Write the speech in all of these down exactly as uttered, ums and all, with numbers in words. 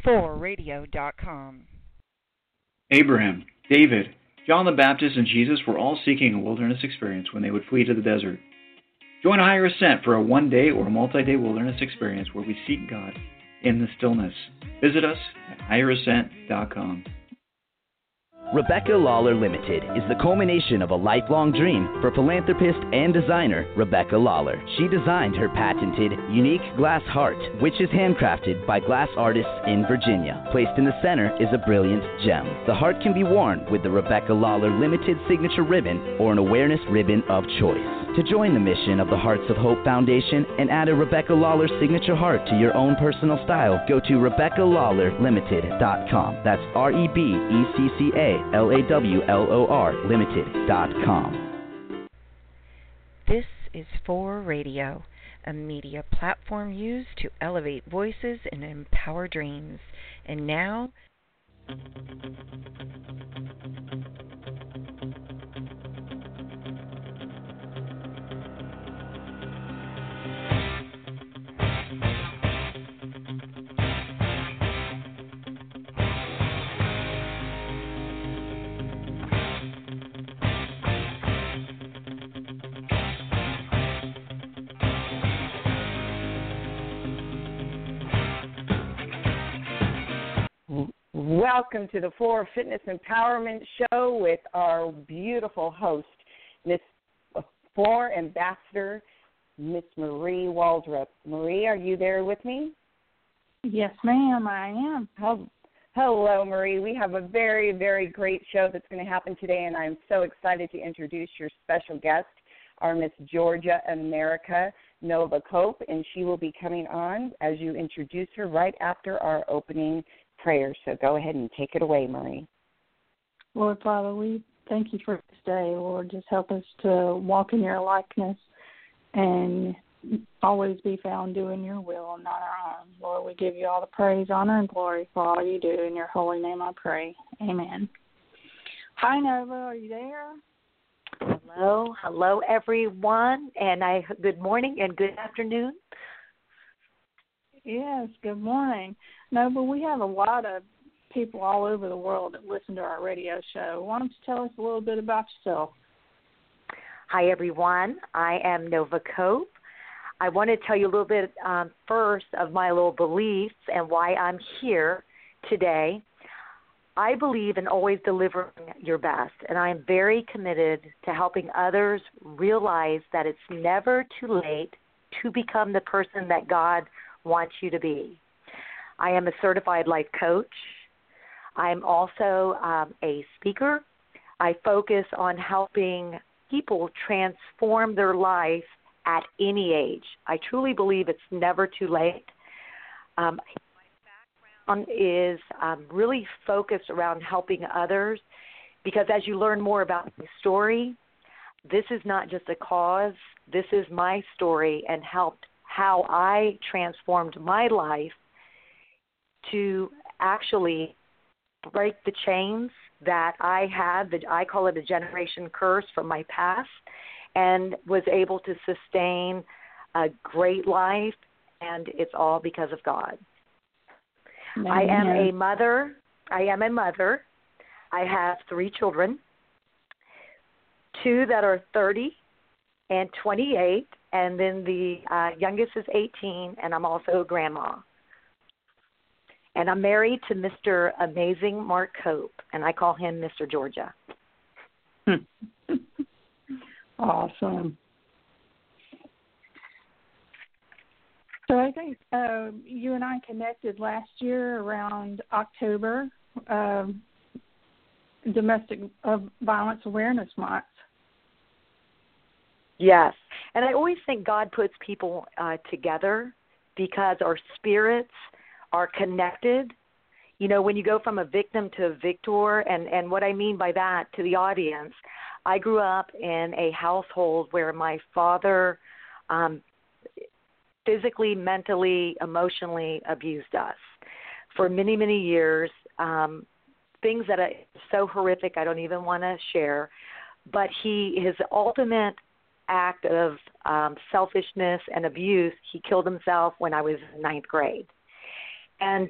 four radio dot com. Abraham, David, John the Baptist, and Jesus were all seeking a wilderness experience when they would flee to the desert. Join Higher Ascent for a one-day or multi-day wilderness experience where we seek God in the stillness. Visit us at higher ascent dot com. Rebecca Lawler Limited is the culmination of a lifelong dream for philanthropist and designer Rebecca Lawler. She designed her patented, unique glass heart, which is handcrafted by glass artists in Virginia. Placed in the center is a brilliant gem. The heart can be worn with the Rebecca Lawler Limited signature ribbon or an awareness ribbon of choice. To join the mission of the Hearts of Hope Foundation and add a Rebecca Lawler signature heart to your own personal style, go to rebecca lawler limited dot com. That's R E B E C C A L A W L O R limited dot com. This is four Radio, a media platform used to elevate voices and empower dreams. And now... Welcome to the Four Fitness Empowerment Show with our beautiful host, Miss Four Ambassador, Miss Marie Waldrop. Marie, are you there with me? Yes, ma'am, I am. Hello, Marie. We have a very, very great show that's going to happen today, and I'm so excited to introduce your special guest, our Miss Georgia America Nova Cope, and she will be coming on as you introduce her right after our opening prayer. So go ahead and take it away, Marie. Lord Father, we thank you for this day, Lord. Just help us to walk in your likeness and always be found doing your will and not our own. Lord, we give you all the praise, honor, and glory for all you do. In your holy name I pray. Amen. Hi, Nova. Are you there? Hello. Hello, everyone. And I good morning and good afternoon. Yes, good morning. No, but we have a lot of people all over the world that listen to our radio show. Why don't you tell us a little bit about yourself? Hi, everyone. I am Nova Cope. I want to tell you a little bit um, first of my little beliefs and why I'm here today. I believe in always delivering your best, and I am very committed to helping others realize that it's never too late to become the person that God wants you to be. I am a certified life coach. I'm also um, a speaker. I focus on helping people transform their life at any age. I truly believe it's never too late. Um, my background is um, really focused around helping others because as you learn more about my story, this is not just a cause. This is my story and helped how I transformed my life to actually break the chains that I had, that I call it a generation curse from my past, and was able to sustain a great life, and it's all because of God. Amen. I am a mother. I am a mother. I have three children, two that are thirty and twenty-eight, and then the uh, youngest is eighteen, and I'm also a grandma. And I'm married to Mister Amazing Mark Cope, and I call him Mister Georgia. Awesome. So I think uh, you and I connected last year around October, um, Domestic uh, Violence Awareness Month. Yes, and I always think God puts people uh, together because our spirits are connected. You know, when you go from a victim to a victor, and, and what I mean by that to the audience, I grew up in a household where my father um, physically, mentally, emotionally abused us for many, many years, um, things that are so horrific I don't even want to share. But he, his ultimate act of um, selfishness and abuse, he killed himself when I was in ninth grade. And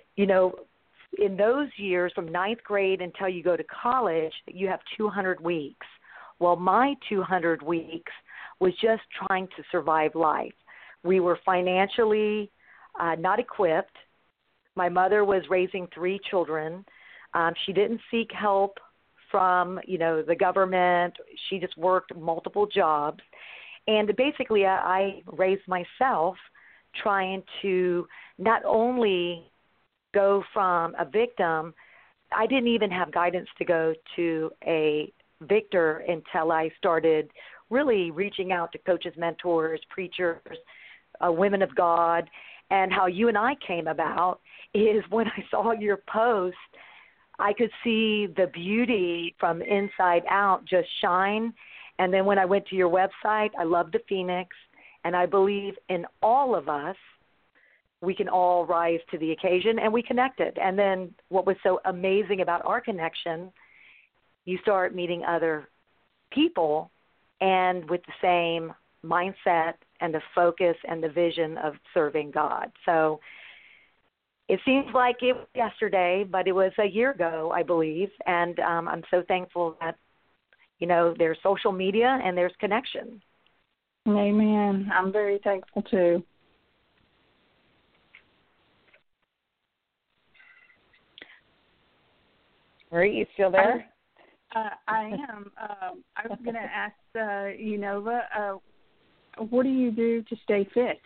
you know, in those years from ninth grade until you go to college, you have two hundred weeks. Well, my two hundred weeks was just trying to survive life. We were financially uh, not equipped. My mother was raising three children. Um, she didn't seek help from, you know, the government. She just worked multiple jobs. And basically I, I raised myself trying to not only go from a victim, I didn't even have guidance to go to a victor until I started really reaching out to coaches, mentors, preachers, uh, women of God. And how you and I came about is when I saw your post, I could see the beauty from inside out just shine. And then when I went to your website, I love the Phoenix, and I believe in all of us, we can all rise to the occasion, and we connected. And then what was so amazing about our connection, you start meeting other people and with the same mindset and the focus and the vision of serving God. So it seems like it was yesterday, but it was a year ago, I believe, and um, I'm so thankful that, you know, there's social media and there's connection. Amen. I'm very thankful, too. Marie, you still there? Uh, I am. Um, I was going to ask uh, you, Nova, uh, what do you do to stay fit?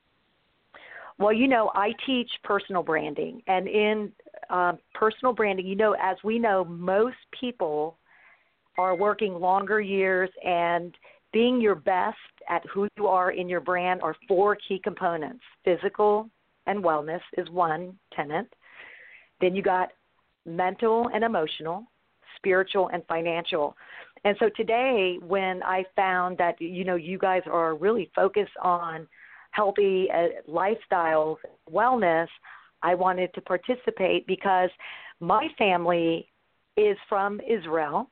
Well, you know, I teach personal branding. And in uh, personal branding, you know, as we know, most people are working longer years, and being your best at who you are in your brand are four key components. Physical and wellness is one tenet. Then you got mental and emotional, spiritual and financial. And so today, when I found that, you know, you guys are really focused on healthy uh, lifestyles, wellness, I wanted to participate because my family is from Israel,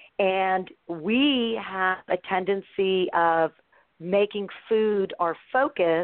and we have a tendency of making food our focus,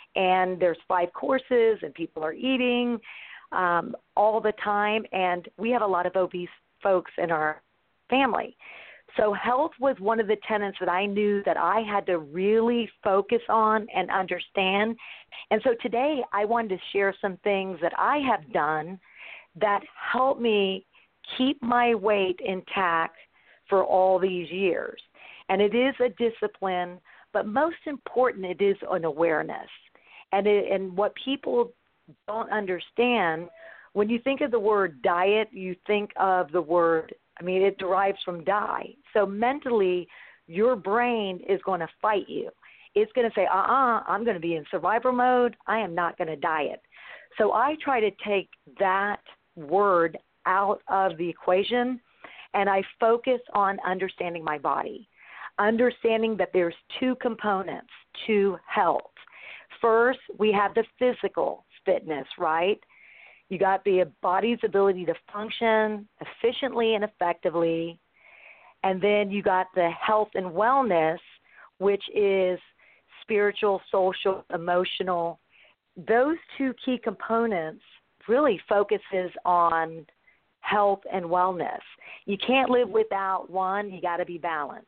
and there's five courses, and people are eating um, all the time, and we have a lot of obese folks in our family. So health was one of the tenets that I knew that I had to really focus on and understand. And so today I wanted to share some things that I have done that help me keep my weight intact for all these years. And it is a discipline, but most important, it is an awareness. And, it, and what people don't understand, when you think of the word diet, you think of the word, I mean, it derives from die. So mentally, your brain is going to fight you. It's going to say, uh-uh, I'm going to be in survivor mode. I am not going to diet. So I try to take that word out of the equation, and I focus on understanding my body, understanding that there's two components to health. First, we have the physical fitness, right? You got the body's ability to function efficiently and effectively. And then you got the health and wellness, which is spiritual, social, emotional. Those two key components really focuses on health and wellness. You can't live without one. You got to be balanced.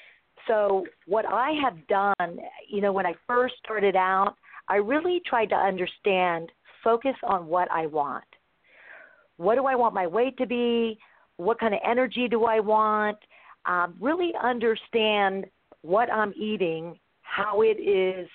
So what I have done, you know, when I first started out, I really tried to understand, focus on what I want. What do I want my weight to be? What kind of energy do I want? Um, really understand what I'm eating, how it is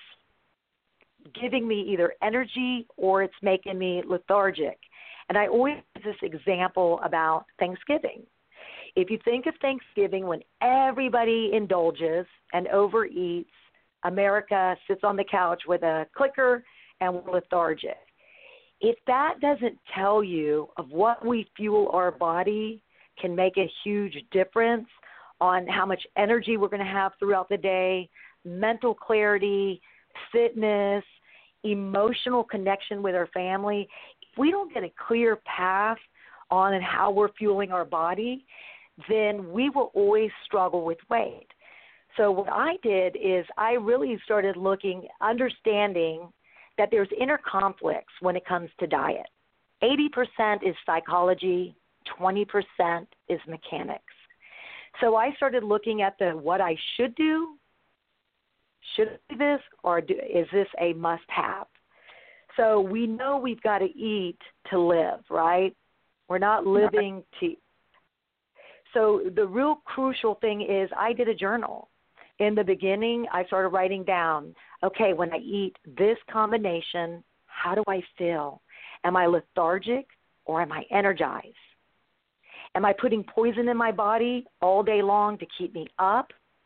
giving me either energy or it's making me lethargic. And I always use this example about Thanksgiving. If you think of Thanksgiving when everybody indulges and overeats, America sits on the couch with a clicker and we're lethargic. If that doesn't tell you of what we fuel our body can make a huge difference on how much energy we're going to have throughout the day, mental clarity, fitness, emotional connection with our family. If we don't get a clear path on how we're fueling our body, then we will always struggle with weight. So what I did is I really started looking, understanding that there's inner conflicts when it comes to diet. eighty percent is psychology, twenty percent is mechanics. So I started looking at the what I should do. Should I do this, or do, is this a must-have? So we know we've got to eat to live, right? We're not living to. So the real crucial thing is I did a journal. In the beginning, I started writing down, okay, when I eat this combination, how do I feel? Am I lethargic or am I energized? Am I putting poison in my body all day long to keep me up?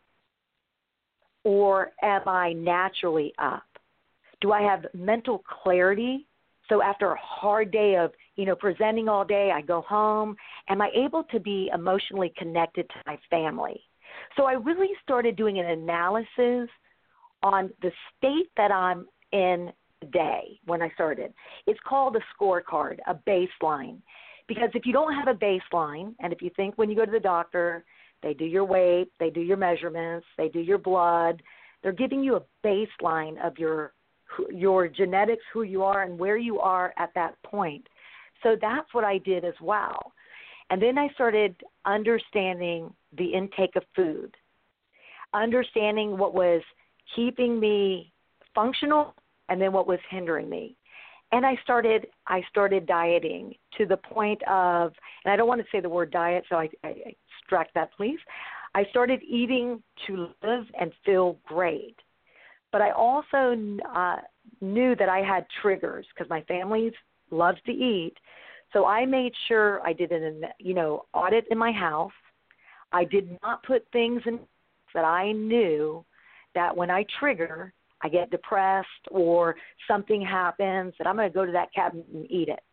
Or am I naturally up? Do I have mental clarity? So after a hard day of, you know, presenting all day, I go home. Am I able to be emotionally connected to my family? So I really started doing an analysis on the state that I'm in today when I started. It's called a scorecard, a baseline. Because if you don't have a baseline, and if you think when you go to the doctor, they do your weight, they do your measurements, they do your blood, they're giving you a baseline of your your genetics, who you are, and where you are at that point. So that's what I did as well. And then I started understanding the intake of food, understanding what was keeping me functional and then what was hindering me. And I started I started dieting to the point of, and I don't want to say the word diet, so I, I extract that, please. I started eating to live and feel great. But I also uh, knew that I had triggers because my family loves to eat. So I made sure I did an, you know, audit in my house. I did not put things in that I knew that when I trigger, I get depressed or something happens, that I'm going to go to that cabinet and eat it.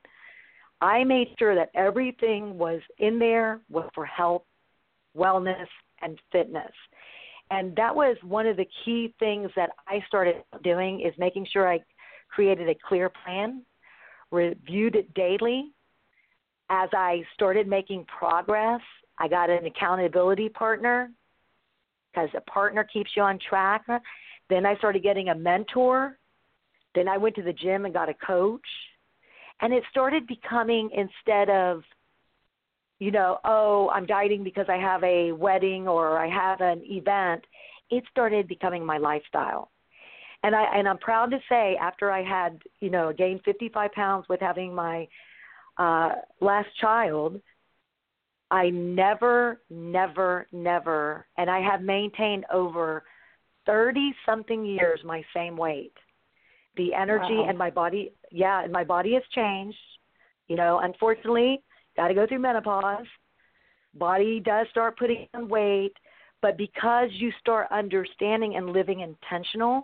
I made sure that everything was in there was for health, wellness, and fitness. And that was one of the key things that I started doing, is making sure I created a clear plan, reviewed it daily. As I started making progress, I got an accountability partner, because a partner keeps you on track. Then I started getting a mentor. Then I went to the gym and got a coach. And it started becoming, instead of, you know, oh, I'm dieting because I have a wedding or I have an event, it started becoming my lifestyle. And, I, and I'm proud to say, after I had, you know, gained fifty-five pounds with having my uh, last child, I never, never, never, and I have maintained over thirty-something years my same weight. The energy Wow. and my body, yeah, and my body has changed. You know, unfortunately, got to go through menopause. Body does start putting on weight, but because you start understanding and living intentional,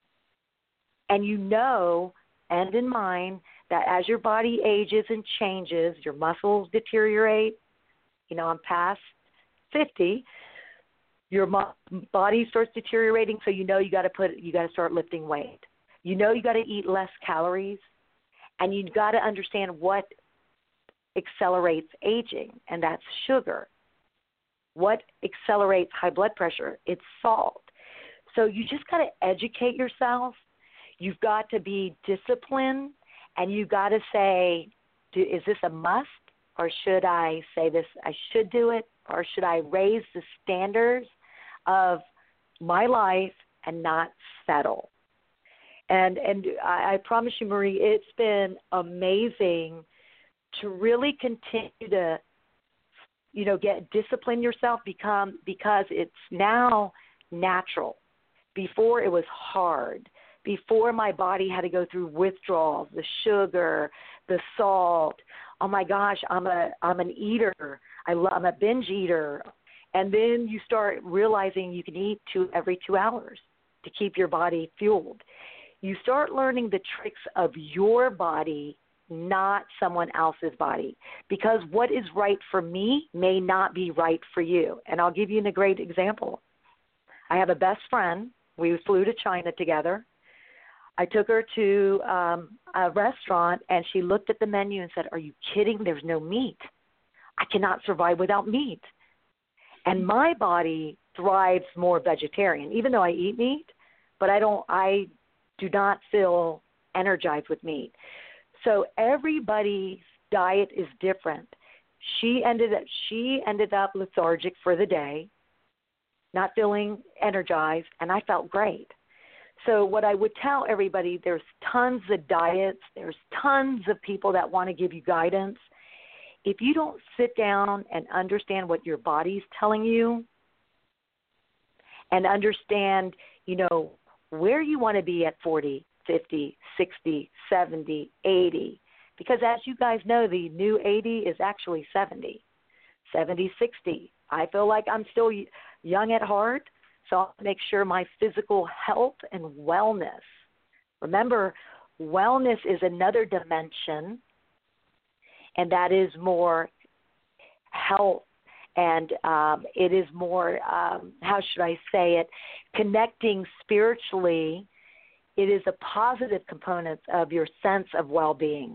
and you know, and in mind, that as your body ages and changes, your muscles deteriorate. You know, I'm past fifty. Your mo- body starts deteriorating, so you know you got to put, you got to start lifting weight. You know you got to eat less calories, and you got to understand what accelerates aging, and that's sugar. What accelerates high blood pressure? It's salt. So you just got to educate yourself. You've got to be disciplined, and you got to say, do, is this a must, or should I say this, I should do it, or should I raise the standards of my life and not settle? And and I, I promise you, Marie, it's been amazing to really continue to, you know, get discipline yourself, become because it's now natural. Before it was hard. Before my body had to go through withdrawals, the sugar, the salt. Oh my gosh, I'm a I'm an eater. I love, I'm a binge eater. And then you start realizing you can eat two every two hours to keep your body fueled. You start learning the tricks of your body, not someone else's body, because what is right for me may not be right for you. And I'll give you a great example. I have a best friend. We flew to China together. I took her to um, a restaurant, and she looked at the menu and said, "Are you kidding? There's no meat. I cannot survive without meat." And my body thrives more vegetarian, even though I eat meat, but I don't. I do not feel energized with meat. So everybody's diet is different. She ended up she ended up lethargic for the day, not feeling energized, and I felt great. So what I would tell everybody, there's tons of diets, there's tons of people that want to give you guidance. If you don't sit down and understand what your body's telling you and understand, you know, where you want to be at forty, fifty, sixty, seventy, eighty, because as you guys know, the new eighty is actually seventy, seventy, sixty. I feel like I'm still young at heart, so I'll make sure my physical health and wellness. Remember, wellness is another dimension, and that is more health, and um, it is more, um, how should I say it, connecting spiritually. It is a positive component of your sense of well-being.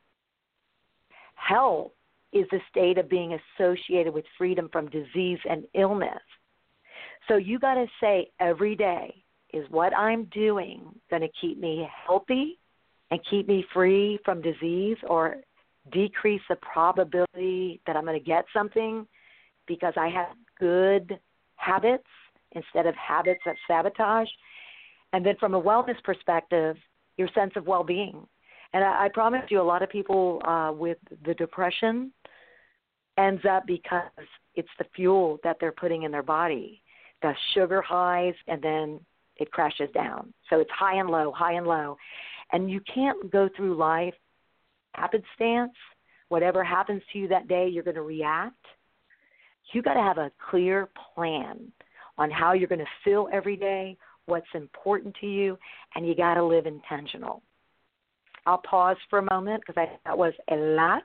Health is the state of being associated with freedom from disease and illness. So you got to say every day, is what I'm doing going to keep me healthy and keep me free from disease, or decrease the probability that I'm going to get something because I have good habits instead of habits of sabotage? And then from a wellness perspective, your sense of well-being. And I, I promise you, a lot of people uh, with the depression ends up because it's the fuel that they're putting in their body, the sugar highs, and then it crashes down. So it's high and low, high and low. And you can't go through life happenstance. Whatever happens to you that day, you're going to react. You got to have a clear plan on how you're going to feel every day, what's important to you, and you got to live intentional. I'll pause for a moment because I that was a lot.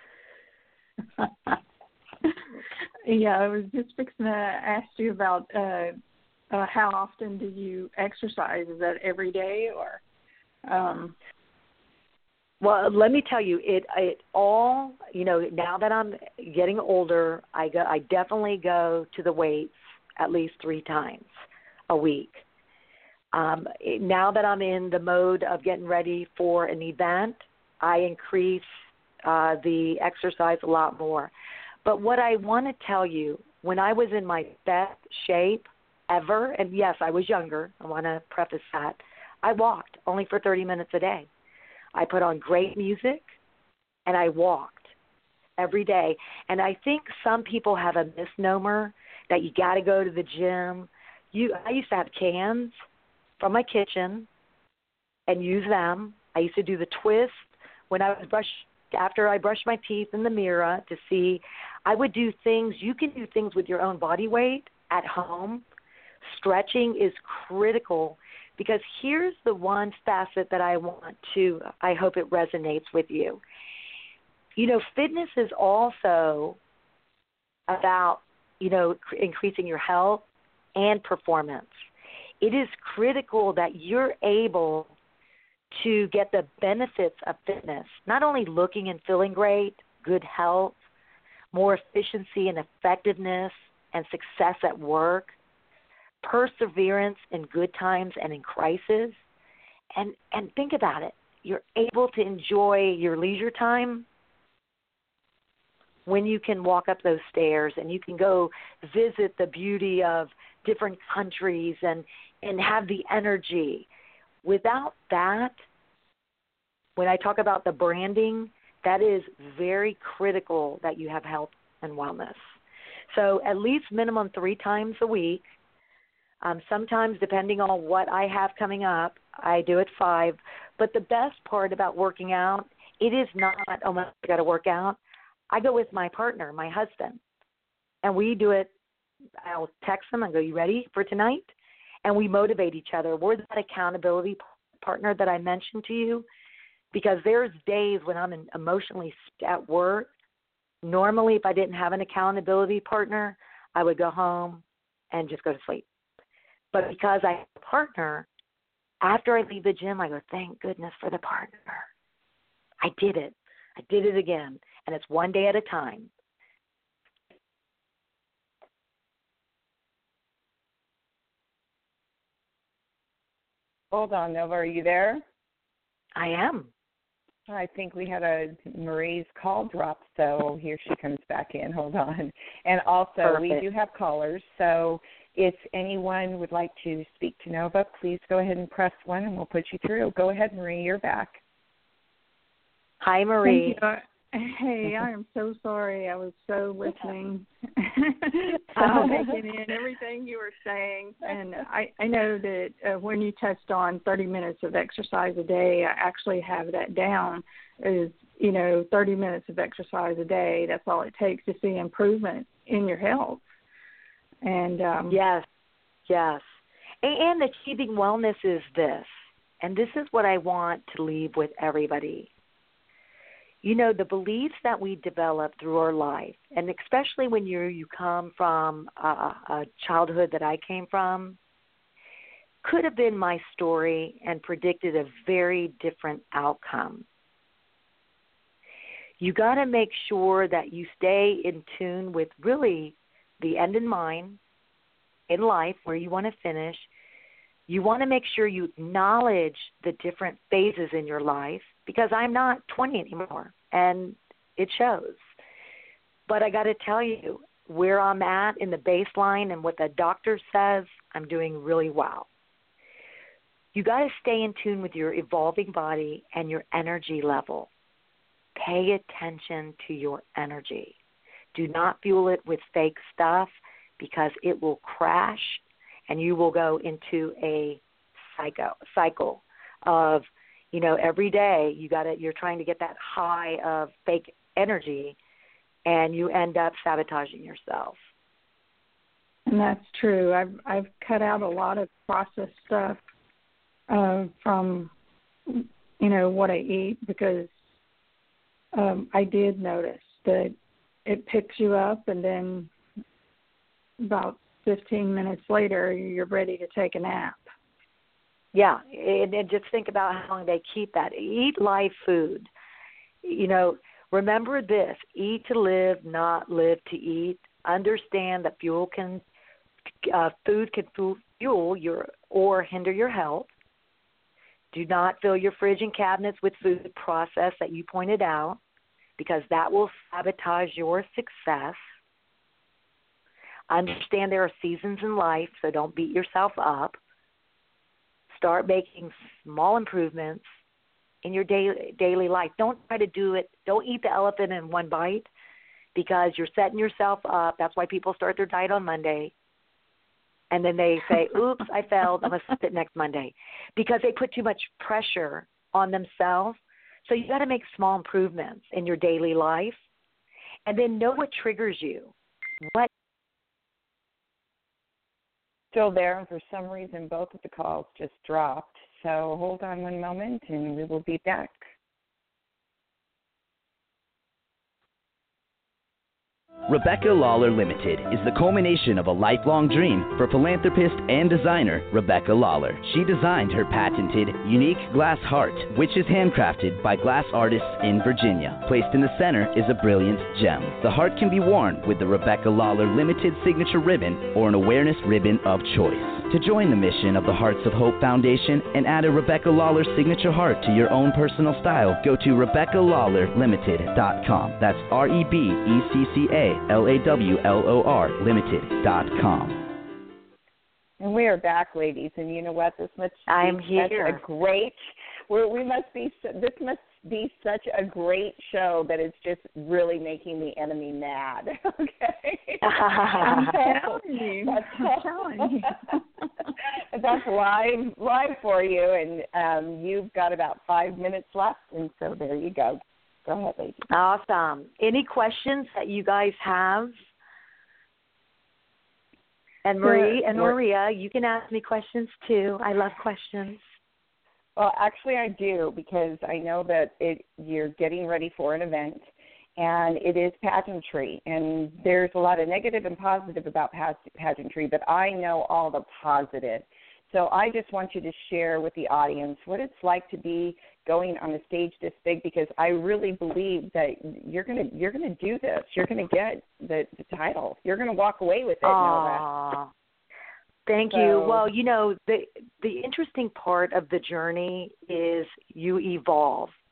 Yeah, I was just fixing to ask you about uh, uh, how often do you exercise? Is that every day or? Um... Well, let me tell you, it it all, you know, now that I'm getting older, I go, I definitely go to the weights at least three times a week. Um, it, now that I'm in the mode of getting ready for an event, I increase uh, the exercise a lot more. But what I want to tell you, when I was in my best shape ever, and yes, I was younger, I want to preface that, I walked only for thirty minutes a day. I put on great music, and I walked every day. And I think some people have a misnomer that you got to go to the gym. You, I used to have cans from my kitchen and use them. I used to do the twist when I was brush after I brushed my teeth in the mirror to see. I would do things. You can do things with your own body weight at home. Stretching is critical. Because here's the one facet that I want to, I hope it resonates with you. You know, fitness is also about, you know, increasing your health and performance. It is critical that you're able to get the benefits of fitness, not only looking and feeling great, good health, more efficiency and effectiveness and success at work, perseverance in good times and in crisis. And and think about it. You're able to enjoy your leisure time when you can walk up those stairs and you can go visit the beauty of different countries and, and have the energy. Without that, when I talk about the branding, that is very critical that you have health and wellness. So at least minimum three times a week. Um, sometimes, depending on what I have coming up, I do it five. But the best part about working out, it is not, oh, my, I got to work out. I go with my partner, my husband, and we do it. I'll text him and go, you ready for tonight? And we motivate each other. We're that accountability partner that I mentioned to you, because there's days when I'm emotionally at work. Normally, if I didn't have an accountability partner, I would go home and just go to sleep. But because I have a partner, after I leave the gym, I go, thank goodness for the partner. I did it. I did it again. And it's one day at a time. Hold on, Nova. Are you there? I am. I think we had a Marie's call drop, so here she comes back in. Hold on. And also, Perfect. we do have callers, so if anyone would like to speak to Nova, please go ahead and press one, and we'll put you through. Go ahead, Marie. You're back. Hi, Marie. Thank you. Hey, I am so sorry. I was so listening, uh, taking in everything you were saying. And I, I know that uh, when you touched on thirty minutes of exercise a day, I actually have that down is, you know, thirty minutes of exercise a day. That's all it takes to see improvement in your health. And um, Yes, yes. And achieving wellness is this, and this is what I want to leave with everybody. You know, the beliefs that we develop through our life, and especially when you you come from a, a childhood that I came from, could have been my story and predicted a very different outcome. You got to make sure that you stay in tune with really the end in mind in life, where you want to finish. You want to make sure you acknowledge the different phases in your life, because I'm not twenty anymore, and it shows. But I got to tell you, where I'm at in the baseline and what the doctor says, I'm doing really well. You got to stay in tune with your evolving body and your energy level. Pay attention to your energy. Do not fuel it with fake stuff, because it will crash and you will go into a psycho, cycle of, you know, every day you got to, you're trying to get that high of fake energy, and you end up sabotaging yourself. And that's true. I've I've cut out a lot of processed stuff uh, from, you know, what I eat, because um, I did notice that it picks you up, and then about fifteen minutes later, you're ready to take a nap. Yeah, and, and just think about how long they keep that. Eat live food. You know, remember this: eat to live, not live to eat. Understand that fuel can, uh, food can fuel your or hinder your health. Do not fill your fridge and cabinets with food processed that you pointed out, because that will sabotage your success. Understand there are seasons in life, so don't beat yourself up. Start making small improvements in your daily, daily life. Don't try to do it. Don't eat the elephant in one bite, because you're setting yourself up. That's why people start their diet on Monday. And then they say, oops, I failed. I'm going to sit next Monday, because they put too much pressure on themselves. So you got to make small improvements in your daily life, and then know what triggers you. What Still there, and for some reason both of the calls just dropped. So hold on one moment, and we will be back. Rebecca Lawler Limited is the culmination of a lifelong dream for philanthropist and designer Rebecca Lawler. She designed her patented, unique glass heart, which is handcrafted by glass artists in Virginia. Placed in the center is a brilliant gem. The heart can be worn with the Rebecca Lawler Limited signature ribbon or an awareness ribbon of choice. To join the mission of the Hearts of Hope Foundation and add a Rebecca Lawler signature heart to your own personal style, go to Rebecca Lawler Limited dot com. That's R E B E C C A L A W L O R Limited dot com. And we are back, ladies. And you know what? This must be I'm such here. a great. We're, we must be. This must be such a great show that it's just really making the enemy mad. Okay. I'm telling you. That's, I'm telling you. That's live, live for you, and um, you've got about five minutes left, and so there you go. Go ahead, ladies. Awesome. Any questions that you guys have? And Marie and Maria, you can ask me questions too. I love questions. Well, actually, I do, because I know that it, you're getting ready for an event, and it is pageantry. And there's a lot of negative and positive about pageantry, but I know all the positive. So I just want you to share with the audience what it's like to be going on a stage this big, because I really believe that you're gonna you're gonna do this. You're gonna get the, the title. You're gonna walk away with it, Nova. Thank so, you. Well, you know, the the interesting part of the journey is you evolve.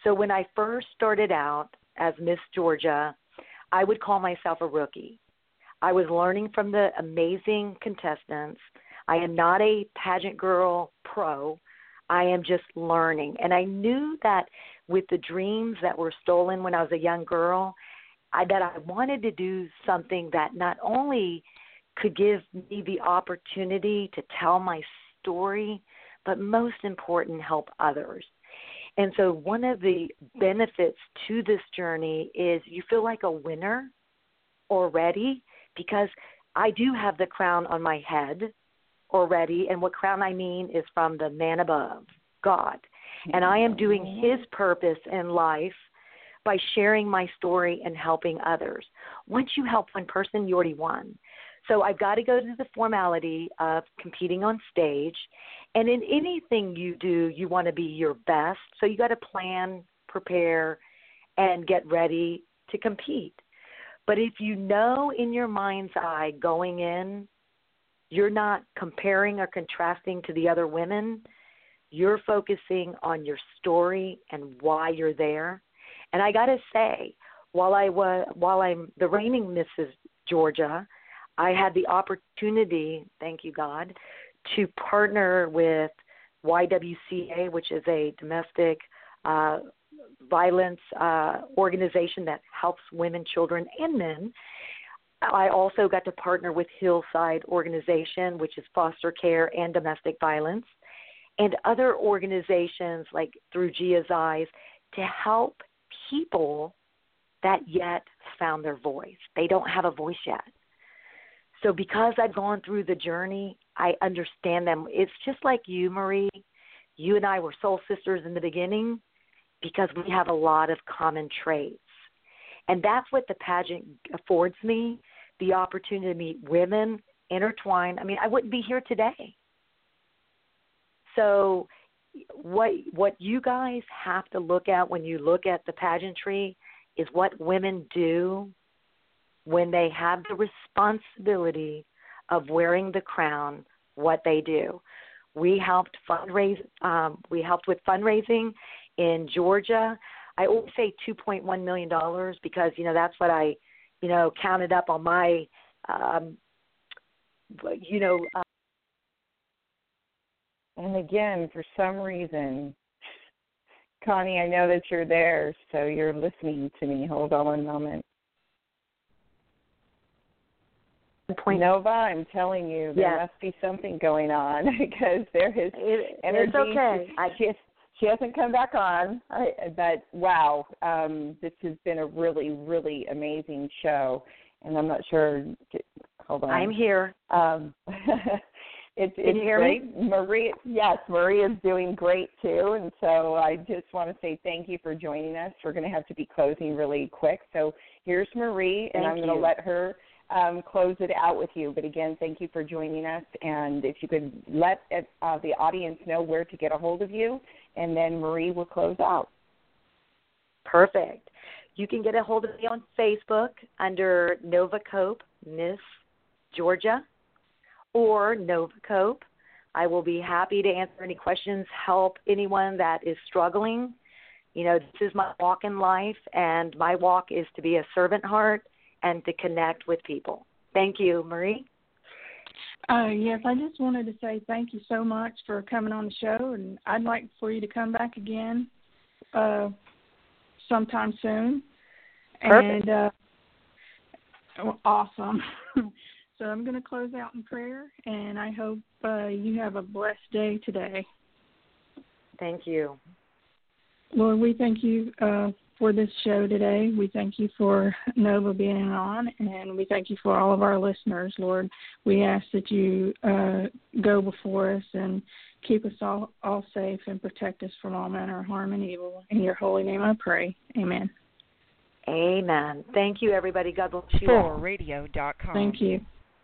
So when I first started out as Miss Georgia, I would call myself a rookie. I was learning from the amazing contestants. I am not a pageant girl pro. I am just learning. And I knew that with the dreams that were stolen when I was a young girl, I, that I wanted to do something that not only could give me the opportunity to tell my story, but most important, help others. And so one of the benefits to this journey is you feel like a winner already, because I do have the crown on my head already. And what crown I mean is from the man above, God. And I am doing his purpose in life by sharing my story and helping others. Once you help one person, you already won. So I've got to go to the formality of competing on stage. And in anything you do, you want to be your best. So you got to plan, prepare, and get ready to compete. But if you know in your mind's eye going in, you're not comparing or contrasting to the other women, you're focusing on your story and why you're there. And I got to say, while I was, while I'm the reigning Missus Georgia, I had the opportunity, thank you, God, to partner with Y W C A, which is a domestic uh, violence uh, organization that helps women, children, and men. I also got to partner with Hillside Organization, which is foster care and domestic violence, and other organizations like Through Gia's Eyes to help people that yet found their voice. They don't have a voice yet. So because I've gone through the journey, I understand them. It's just like you, Marie. You and I were soul sisters in the beginning because we have a lot of common traits. And that's what the pageant affords me, the opportunity to meet women, intertwine. I mean, I wouldn't be here today. So what what you guys have to look at when you look at the pageantry is what women do when they have the responsibility of wearing the crown, what they do. We helped fundraise. Um, we helped with fundraising in Georgia. I always say two point one million dollars because, you know, that's what I, you know, counted up on my, um, you know. Uh, and again, for some reason, Connie, I know that you're there, so you're listening to me. Hold on one moment. Point. Nova, I'm telling you, there yes. must be something going on because there is it, energy. It's okay. She, I, she, she hasn't come back on, I, but wow, um, this has been a really, really amazing show, and I'm not sure. Hold on. I'm here. Um, it's Can it's you hear great. me? Maria, yes, Maria is doing great too, and so I just want to say thank you for joining us. We're going to have to be closing really quick, so here's Marie, and thank I'm going to let her Um, close it out with you. But again, thank you for joining us. And if you could let uh, the audience know where to get a hold of you, and then Marie will close out. Perfect. You can get a hold of me on Facebook under Nova Cope, Miss Georgia, or Nova Cope. I will be happy to answer any questions, help anyone that is struggling. You know, this is my walk in life, and my walk is to be a servant heart and to connect with people. Thank you, Marie. Uh, yes, I just wanted to say thank you so much for coming on the show, and I'd like for you to come back again uh, sometime soon. Perfect. And uh, awesome. So I'm going to close out in prayer, and I hope uh, you have a blessed day today. Thank you. Lord, we thank you uh, for this show today. We thank you for Nova being on, and we thank you for all of our listeners, Lord. We ask that you uh, go before us and keep us all, all safe and protect us from all manner of harm and evil. In your holy name I pray. Amen. Amen. Thank you, everybody. God bless you for all. radio dot com. Thank you.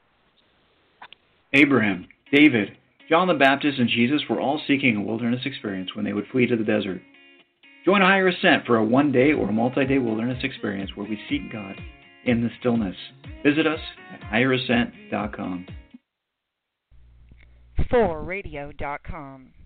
Abraham, David, John the Baptist, and Jesus were all seeking a wilderness experience when they would flee to the desert. Join a Higher Ascent for a one-day or multi-day wilderness experience where we seek God in the stillness. Visit us at higher ascent dot com. for radio dot com.